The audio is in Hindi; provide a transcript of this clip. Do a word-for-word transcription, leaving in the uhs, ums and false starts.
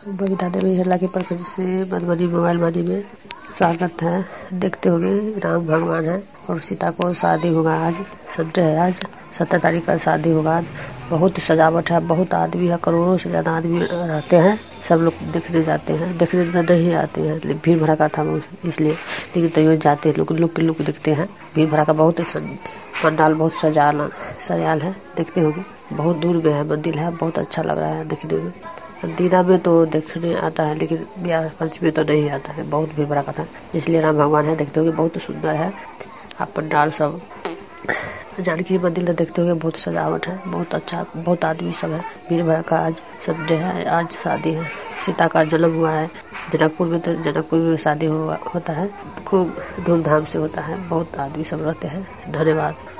बबीता देवी हल्ला के प्रखंड से मधुबनी मोबाइल वाणी में स्वागत है। देखते होंगे राम भगवान है और सीता को शादी होगा। आज संडे है, आज सत्रह तारीख का शादी होगा। आज बहुत सजावट है, बहुत आदमी है, करोड़ों से ज्यादा आदमी रहते हैं। सब लोग देखने जाते हैं, देखने तो नहीं आते हैं, भीड़ भड़का था इसलिए, लेकिन तैयो जाते हैं लोग, लुक लुक देखते हैं। भीड़ भड़का बहुत पंडाल बहुत सजाना सजाल है। देखते होंगे बहुत दूर में है मंदिर है, बहुत अच्छा लग रहा है देखने में। दीना में तो देखने आता है, लेकिन ब्याह पंच में तो नहीं आता है, बहुत भीड़ भड़का था। इसलिए राम भगवान है, देखते होंगे बहुत सुंदर है। आप पंडाल सब जानकी मंदिर तो देखते हुए बहुत सजावट है, बहुत अच्छा, बहुत आदमी सब है। भीड़ भड़का आज संडे है, आज शादी है। सीता का जन्म हुआ है जनकपुर में, तो जनकपुर में शादी हुआ होता है, खूब धूमधाम से होता है। बहुत आदमी सब रहते हैं। धन्यवाद।